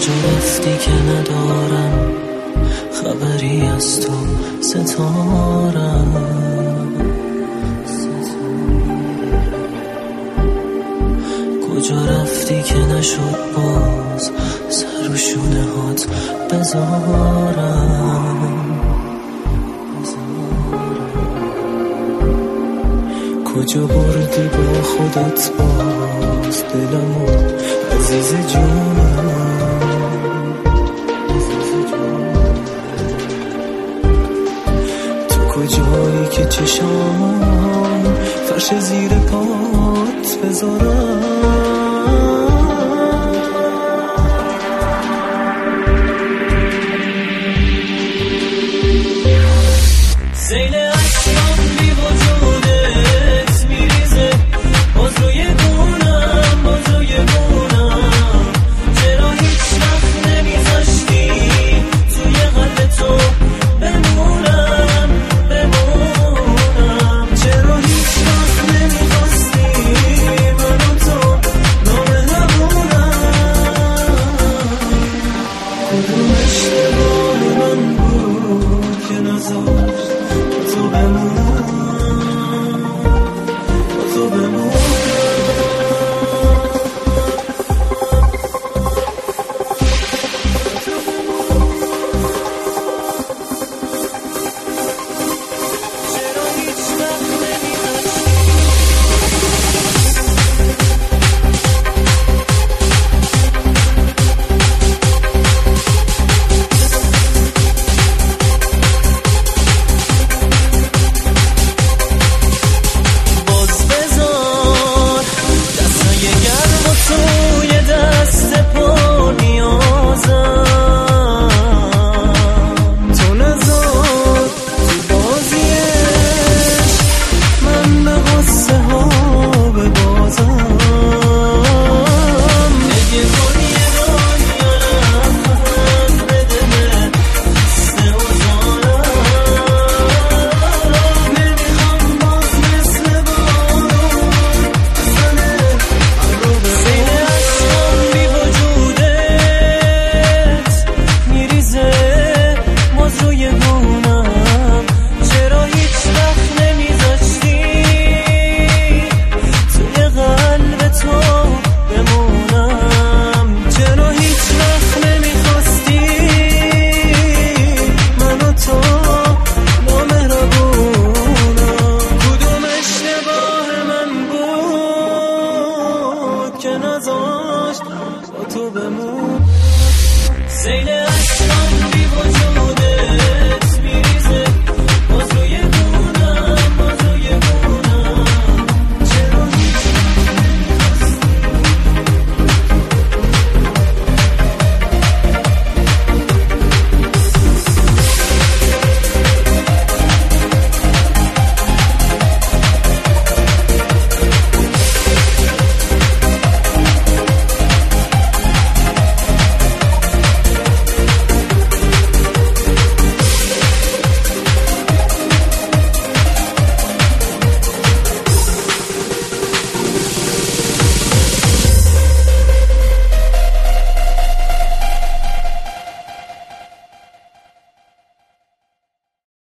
کجا رفتی که ندارم خبری از تو ستارم. کجا رفتی که نشد باز سر و شونه هات بذارم. کجا بردی با خودت باز دلمو عزیز جونم. تو کجایی که چشام فرش زیر پات بذارم. زیل عشقم بی وجودت میریزه باز روی گونم باز روی گونم. چرا هیچ وقت نمیذاشتی توی قلب تو بمونم بمونم. چرا هیچ وقت نمیخواستی من و تو نامهربونم. کدوم اشتباه من بود که نذاشت تو بمونم تو بمونم. که نذاشت با تو بمون. زیل